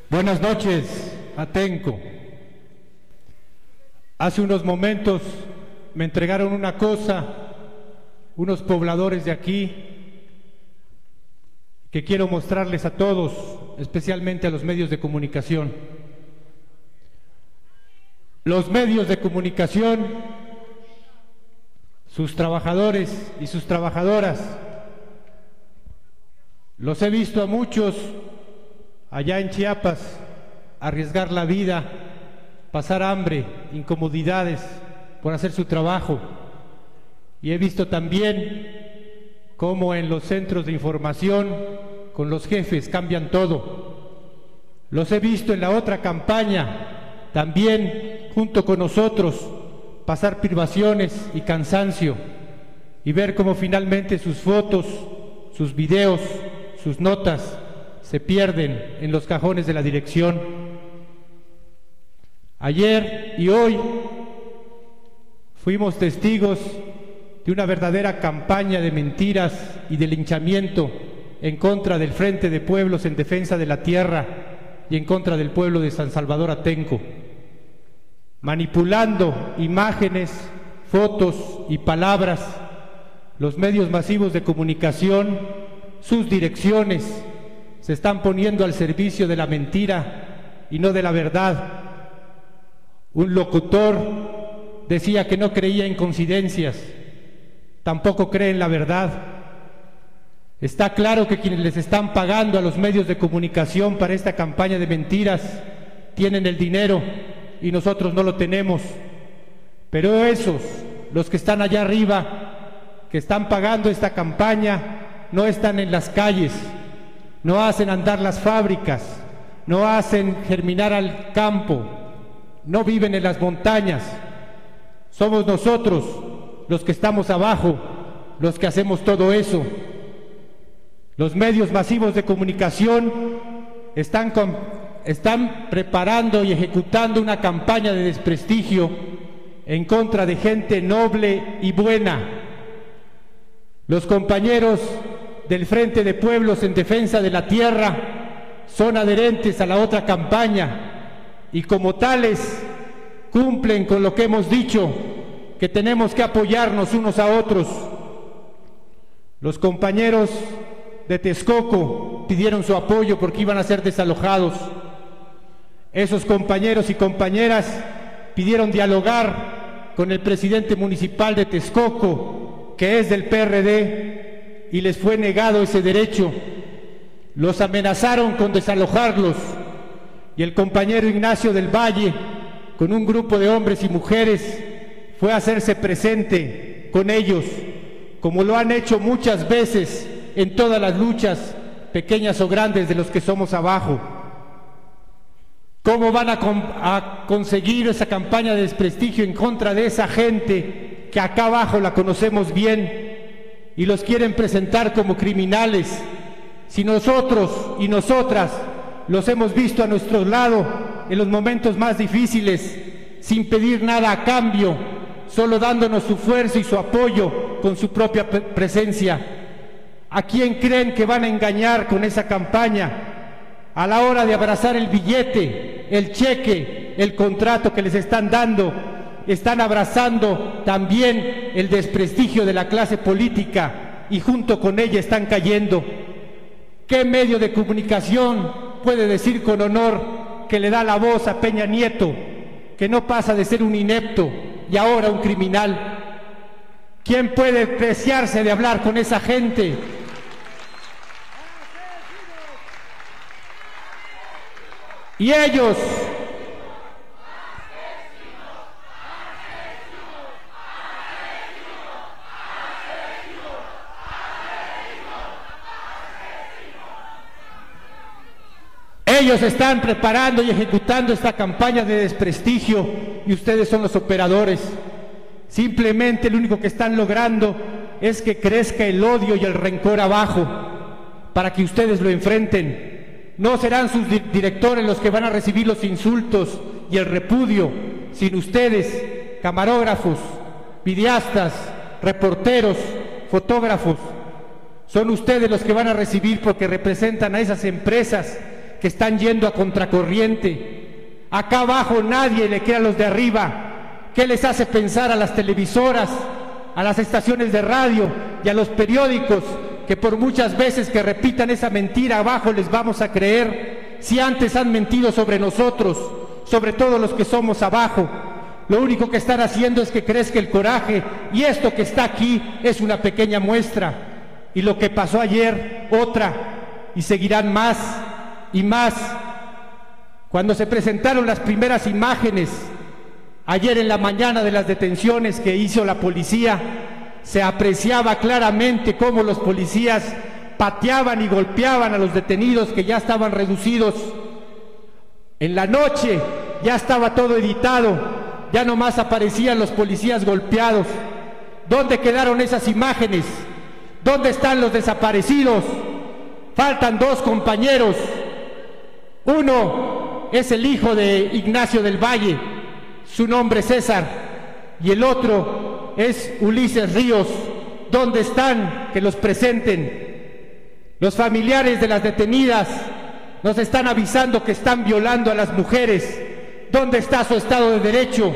Buenas noches, Atenco. Hace unos momentos me entregaron una cosa, unos pobladores de aquí, que quiero mostrarles a todos, especialmente a los medios de comunicación. Los medios de comunicación, sus trabajadores y sus trabajadoras, los he visto a muchos allá en Chiapas arriesgar la vida, pasar hambre, incomodidades por hacer su trabajo. Y he visto también cómo en los centros de información con los jefes cambian todo. Los he visto en la otra campaña también junto con nosotros pasar privaciones y cansancio y ver cómo finalmente sus fotos, sus videos, sus notas se pierden en los cajones de la dirección. Ayer y hoy fuimos testigos de una verdadera campaña de mentiras y de linchamiento en contra del Frente de Pueblos en Defensa de la Tierra y en contra del pueblo de San Salvador Atenco, manipulando imágenes, fotos y palabras. Los medios masivos de comunicación, sus direcciones, se están poniendo al servicio de la mentira y no de la verdad. Un locutor decía que no creía en coincidencias, tampoco cree en la verdad. Está claro que quienes les están pagando a los medios de comunicación para esta campaña de mentiras tienen el dinero y nosotros no lo tenemos. Pero esos, los que están allá arriba, que están pagando esta campaña, no están en las calles, no hacen andar las fábricas, no hacen germinar al campo, no viven en las montañas. Somos nosotros los que estamos abajo, los que hacemos todo eso. Los medios masivos de comunicación están preparando y ejecutando una campaña de desprestigio en contra de gente noble y buena. Los compañeros del Frente de Pueblos en Defensa de la Tierra son adherentes a la otra campaña y como tales cumplen con lo que hemos dicho, que tenemos que apoyarnos unos a otros. Los compañeros de Texcoco pidieron su apoyo porque iban a ser desalojados. Esos compañeros y compañeras pidieron dialogar con el presidente municipal de Texcoco, que es del PRD, y les fue negado ese derecho. Los amenazaron con desalojarlos y el compañero Ignacio del Valle, con un grupo de hombres y mujeres, fue a hacerse presente con ellos, como lo han hecho muchas veces en todas las luchas, pequeñas o grandes, de los que somos abajo. ¿Cómo van a conseguir esa campaña de desprestigio en contra de esa gente que acá abajo la conocemos bien y los quieren presentar como criminales, si nosotros y nosotras los hemos visto a nuestro lado en los momentos más difíciles, sin pedir nada a cambio, solo dándonos su fuerza y su apoyo con su propia presencia? ¿A quién creen que van a engañar con esa campaña? A la hora de abrazar el billete, el cheque, el contrato que les están dando, están abrazando también el desprestigio de la clase política y junto con ella están cayendo. ¿Qué medio de comunicación puede decir con honor que le da la voz a Peña Nieto, que no pasa de ser un inepto y ahora un criminal? ¿Quién puede preciarse de hablar con esa gente? Y ellos, están preparando y ejecutando esta campaña de desprestigio y ustedes son los operadores. Simplemente lo único que están logrando es que crezca el odio y el rencor abajo para que ustedes lo enfrenten. No serán sus directores los que van a recibir los insultos y el repudio, sino ustedes, camarógrafos, videastas, reporteros, fotógrafos. Son ustedes los que van a recibir porque representan a esas empresas que están yendo a contracorriente. Acá abajo nadie le cree a los de arriba. ¿Qué les hace pensar a las televisoras, a las estaciones de radio y a los periódicos que por muchas veces que repitan esa mentira abajo les vamos a creer, si antes han mentido sobre nosotros, sobre todo los que somos abajo? Lo único que están haciendo es que crezca el coraje, y esto que está aquí es una pequeña muestra, y lo que pasó ayer otra, y seguirán más y más. Cuando se presentaron las primeras imágenes ayer en la mañana de las detenciones que hizo la policía, se apreciaba claramente cómo los policías pateaban y golpeaban a los detenidos que ya estaban reducidos. En la noche ya estaba todo editado, ya nomás aparecían los policías golpeados. ¿Dónde quedaron esas imágenes? ¿Dónde están los desaparecidos? Faltan dos compañeros. Uno es el hijo de Ignacio del Valle, su nombre es César, y el otro es Ulises Ríos. ¿Dónde están? Que los presenten. Los familiares de las detenidas nos están avisando que están violando a las mujeres. ¿Dónde está su Estado de Derecho?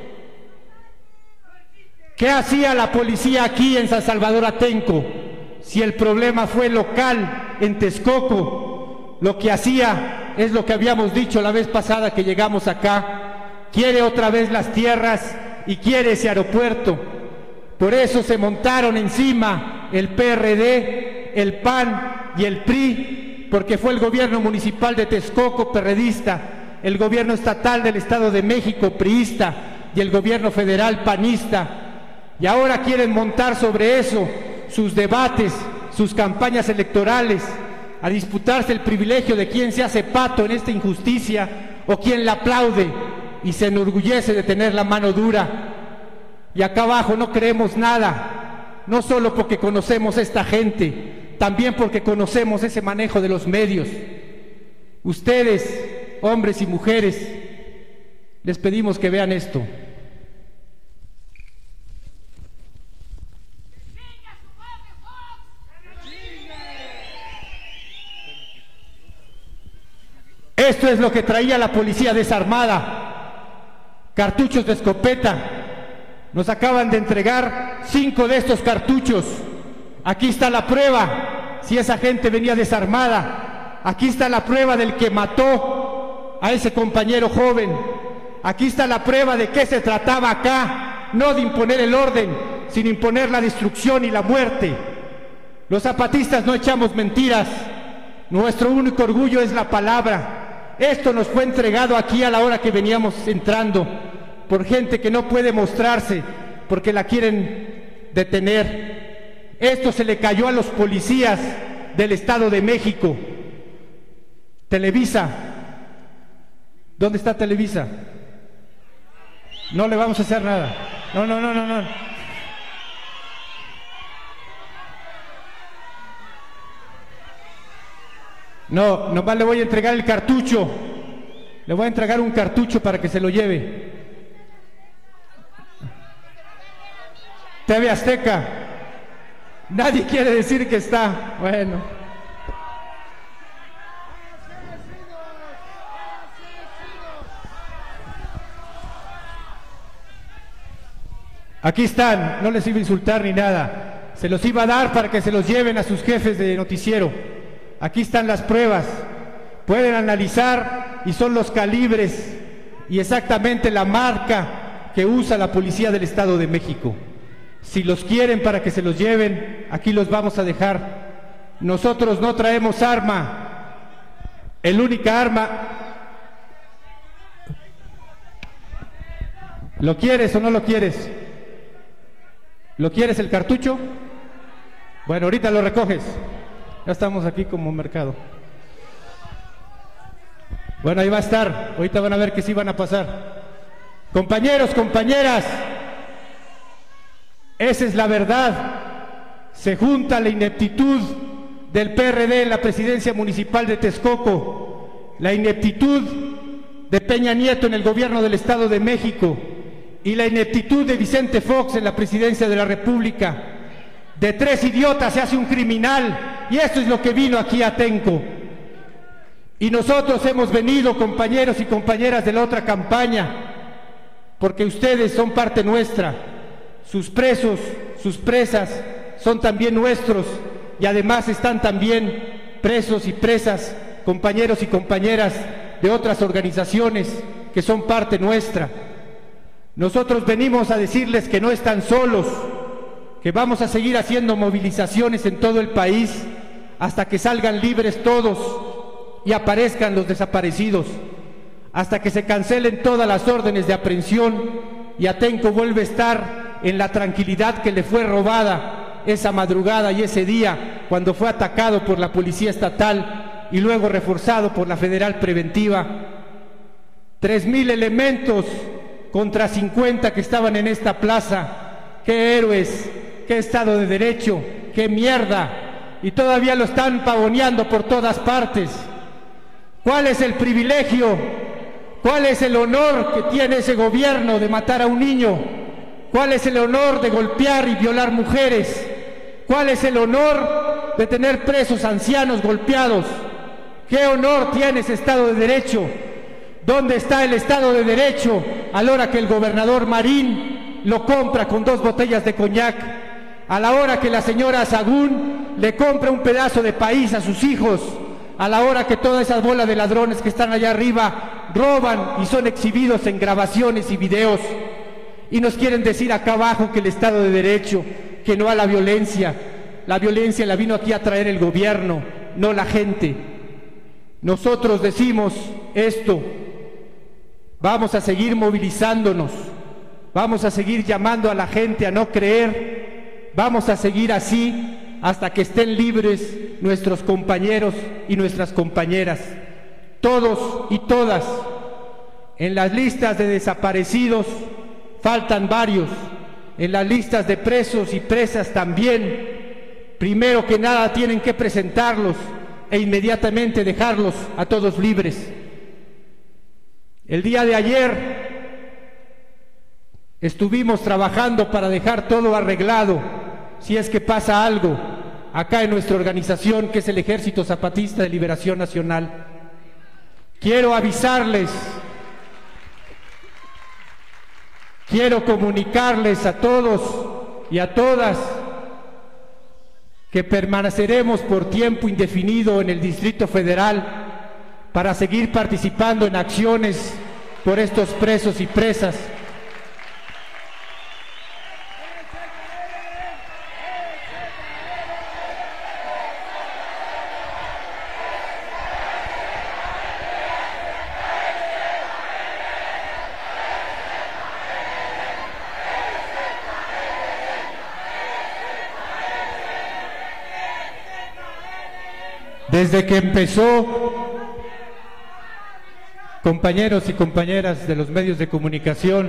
¿Qué hacía la policía aquí en San Salvador Atenco? Si el problema fue local en Texcoco, lo que hacía es lo que habíamos dicho la vez pasada que llegamos acá. Quiere otra vez las tierras y quiere ese aeropuerto. Por eso se montaron encima el PRD, el PAN y el PRI, porque fue el gobierno municipal de Texcoco perredista, el gobierno estatal del Estado de México priista y el gobierno federal panista. Y ahora quieren montar sobre eso sus debates, sus campañas electorales, a disputarse el privilegio de quién se hace pato en esta injusticia o quién la aplaude y se enorgullece de tener la mano dura. Y acá abajo no creemos nada, no solo porque conocemos a esta gente, también porque conocemos ese manejo de los medios. Ustedes, hombres y mujeres, les pedimos que vean esto. Esto es lo que traía la policía desarmada, cartuchos de escopeta. Nos acaban de entregar 5 de estos cartuchos. Aquí está la prueba, si esa gente venía desarmada. Aquí está la prueba del que mató a ese compañero joven. Aquí está la prueba de qué se trataba acá, no de imponer el orden, sino imponer la destrucción y la muerte. Los zapatistas no echamos mentiras, nuestro único orgullo es la palabra. Esto nos fue entregado aquí a la hora que veníamos entrando por gente que no puede mostrarse porque la quieren detener. Esto se le cayó a los policías del Estado de México. Televisa, ¿dónde está Televisa? No le vamos a hacer nada. No. No, nomás le voy a entregar el cartucho. Le voy a entregar un cartucho para que se lo lleve. TV Azteca. Nadie quiere decir que está. Bueno. Aquí están, no les iba a insultar ni nada. Se los iba a dar para que se los lleven a sus jefes de noticiero. Aquí están las pruebas, pueden analizar y son los calibres y exactamente la marca que usa la policía del Estado de México. Si los quieren para que se los lleven, aquí los vamos a dejar. Nosotros no traemos arma, el única arma... ¿Lo quieres o no lo quieres? ¿Lo quieres el cartucho? Bueno, ahorita lo recoges. Ya estamos aquí como mercado. Bueno, ahí va a estar. Ahorita van a ver que sí van a pasar. Compañeros, compañeras, esa es la verdad. Se junta la ineptitud del PRD en la presidencia municipal de Texcoco, la ineptitud de Peña Nieto en el gobierno del Estado de México y la ineptitud de Vicente Fox en la presidencia de la República. De 3 idiotas se hace un criminal, y esto es lo que vino aquí a Atenco. Y nosotros hemos venido, compañeros y compañeras de la otra campaña, porque ustedes son parte nuestra, sus presos, sus presas son también nuestros, y además están también presos y presas, compañeros y compañeras de otras organizaciones que son parte nuestra. Nosotros venimos a decirles que no están solos, que vamos a seguir haciendo movilizaciones en todo el país hasta que salgan libres todos y aparezcan los desaparecidos, hasta que se cancelen todas las órdenes de aprehensión y Atenco vuelve a estar en la tranquilidad que le fue robada esa madrugada y ese día cuando fue atacado por la Policía Estatal y luego reforzado por la Federal Preventiva. 3,000 elementos contra 50 que estaban en esta plaza. ¡Qué héroes! ¡Qué Estado de Derecho! ¡Qué mierda! Y todavía lo están pavoneando por todas partes. ¿Cuál es el privilegio? ¿Cuál es el honor que tiene ese gobierno de matar a un niño? ¿Cuál es el honor de golpear y violar mujeres? ¿Cuál es el honor de tener presos ancianos golpeados? ¿Qué honor tiene ese Estado de Derecho? ¿Dónde está el Estado de Derecho a la hora que el gobernador Marín lo compra con 2 botellas de coñac? A la hora que la señora Sahagún le compra un pedazo de país a sus hijos, a la hora que toda esa bola de ladrones que están allá arriba roban y son exhibidos en grabaciones y videos, y nos quieren decir acá abajo que el Estado de Derecho, que no a la violencia. La violencia la vino aquí a traer el gobierno, no la gente. Nosotros decimos esto, vamos a seguir movilizándonos, vamos a seguir llamando a la gente a no creer, vamos a seguir así hasta que estén libres nuestros compañeros y nuestras compañeras, todos y todas. En las listas de desaparecidos faltan varios, en las listas de presos y presas también. Primero que nada tienen que presentarlos e inmediatamente dejarlos a todos libres. El día de ayer estuvimos trabajando para dejar todo arreglado, si es que pasa algo, acá en nuestra organización, que es el Ejército Zapatista de Liberación Nacional. Quiero avisarles, quiero comunicarles a todos y a todas que permaneceremos por tiempo indefinido en el Distrito Federal para seguir participando en acciones por estos presos y presas. Desde que empezó, compañeros y compañeras de los medios de comunicación,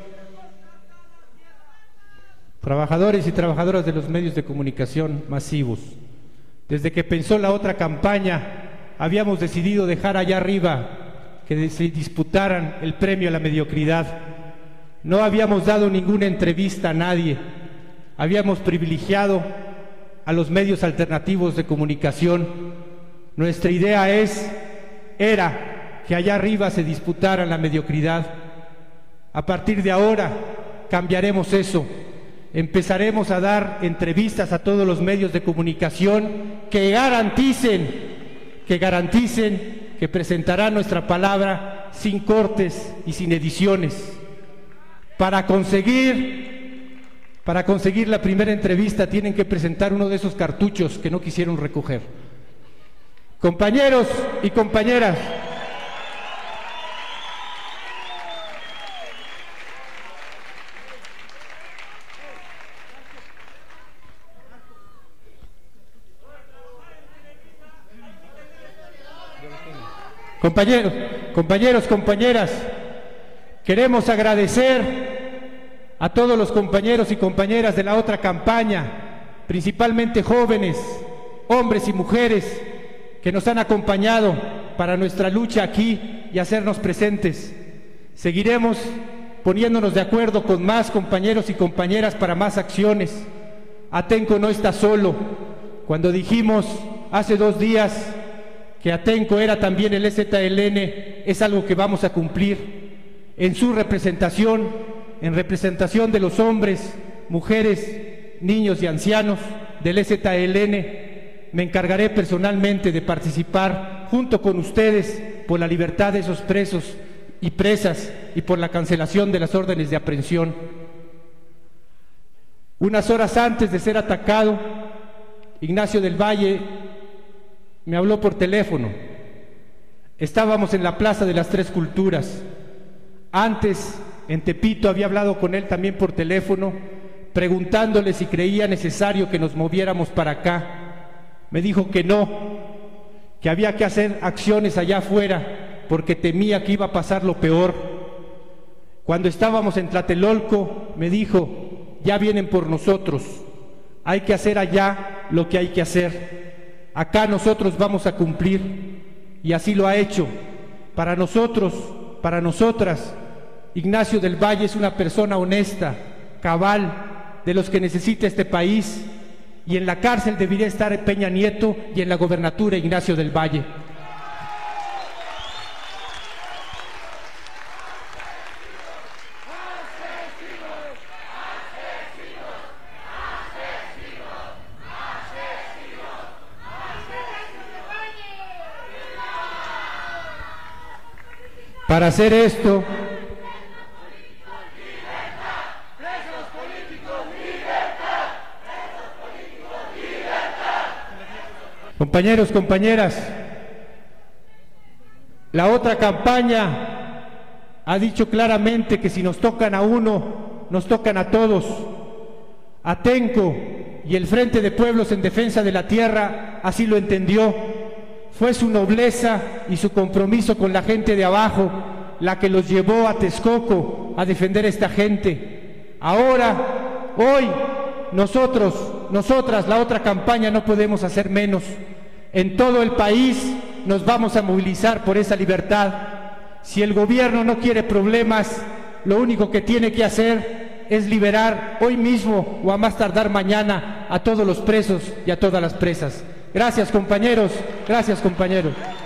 trabajadores y trabajadoras de los medios de comunicación masivos, desde que empezó la otra campaña, habíamos decidido dejar allá arriba que se disputaran el premio a la mediocridad. No habíamos dado ninguna entrevista a nadie, habíamos privilegiado a los medios alternativos de comunicación. Nuestra idea era que allá arriba se disputara la mediocridad. A partir de ahora cambiaremos eso. Empezaremos a dar entrevistas a todos los medios de comunicación que garanticen que presentarán nuestra palabra sin cortes y sin ediciones. Para conseguir la primera entrevista tienen que presentar uno de esos cartuchos que no quisieron recoger. Compañeros y compañeras, compañeras, queremos agradecer a todos los compañeros y compañeras de la otra campaña, principalmente jóvenes, hombres y mujeres, que nos han acompañado para nuestra lucha aquí y hacernos presentes. Seguiremos poniéndonos de acuerdo con más compañeros y compañeras para más acciones. Atenco no está solo. Cuando dijimos hace 2 días que Atenco era también el EZLN, es algo que vamos a cumplir. En su representación, en representación de los hombres, mujeres, niños y ancianos del EZLN, me encargaré personalmente de participar junto con ustedes por la libertad de esos presos y presas y por la cancelación de las órdenes de aprehensión. Unas horas antes de ser atacado, Ignacio del Valle me habló por teléfono. Estábamos en la Plaza de las Tres Culturas. Antes, en Tepito, había hablado con él también por teléfono, preguntándole si creía necesario que nos moviéramos para acá. Me dijo que no, que había que hacer acciones allá afuera, porque temía que iba a pasar lo peor. Cuando estábamos en Tlatelolco, me dijo: ya vienen por nosotros, hay que hacer allá lo que hay que hacer. Acá nosotros vamos a cumplir, y así lo ha hecho. Para nosotros, para nosotras, Ignacio del Valle es una persona honesta, cabal, de los que necesita este país, y en la cárcel debería estar Peña Nieto y en la gobernatura Ignacio del Valle. Para hacer esto, compañeros, compañeras, la otra campaña ha dicho claramente que si nos tocan a uno, nos tocan a todos. Atenco y el Frente de Pueblos en Defensa de la Tierra así lo entendió. Fue su nobleza y su compromiso con la gente de abajo la que los llevó a Texcoco a defender a esta gente. Ahora, hoy, nosotros, nosotras, la otra campaña, no podemos hacer menos. En todo el país nos vamos a movilizar por esa libertad. Si el gobierno no quiere problemas, lo único que tiene que hacer es liberar hoy mismo o a más tardar mañana a todos los presos y a todas las presas. Gracias, compañeros. Gracias, compañeros.